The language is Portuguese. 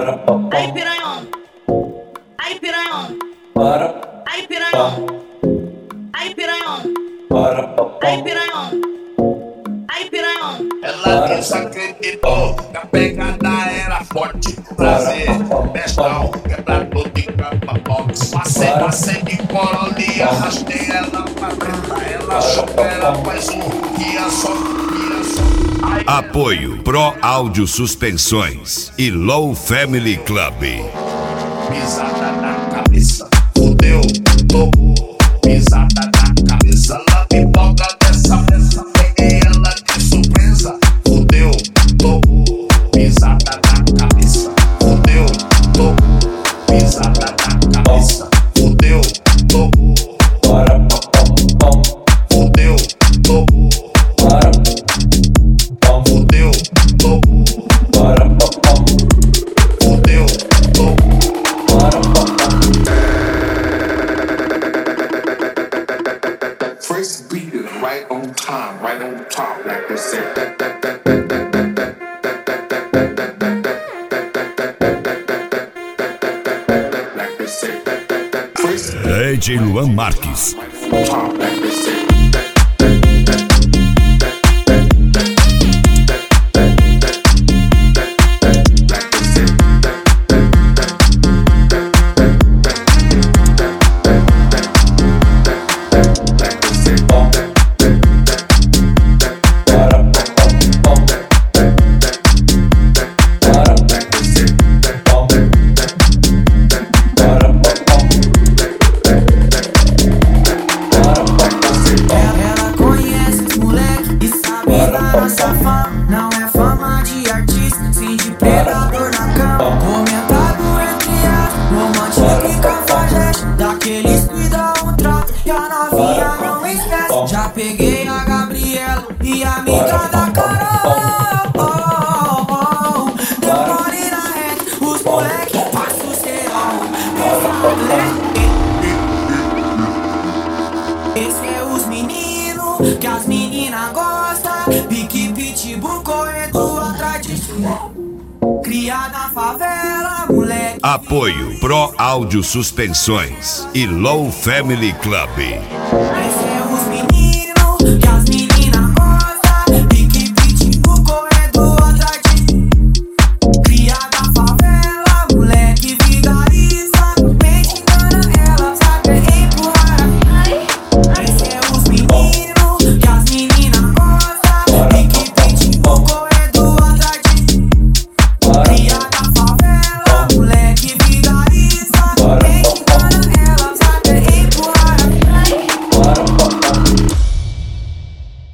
Aí piranhão, aí piranhão, aí piranhão, aí piranhão, aí piranhão, aí piranhão. Ela desacreditou que a pegada era forte. Prazer, bestão, quebrador de capa box. Passei de corole, arrastei ela pra treta. Ela achou que era mais um que ia só. Apoio Pro Áudio Suspensões e Low Family Club. Pisada na cabeça, fudeu, tomou. Pisada na cabeça, ela me boga dessa peça. Peguei ela de surpresa, fudeu, tomou. Pisada na cabeça, fudeu, tomou. Pisada na cabeça, fudeu, tomou. Fudeu, tomou. Fudeu, tomou. Fudeu, tomou. First beat is right on time, right on top, like they say. Like they say. First DJ Luan Marques. on top, like they say. Não é fama de artista, sim de predador na cama. Comentado entre as romântico e cafajeste, daqueles que dá um trato e a novinha não esquece. Já peguei a Gabriela e a amiga da Carol. Deu mole na rede, os moleque passam o serão. Esse é os meninos que as meninas gostam. Pique pitbull correndo atrás de criada na favela, moleque. Apoio Pro Áudio Suspensões e Low Family Club. Esse é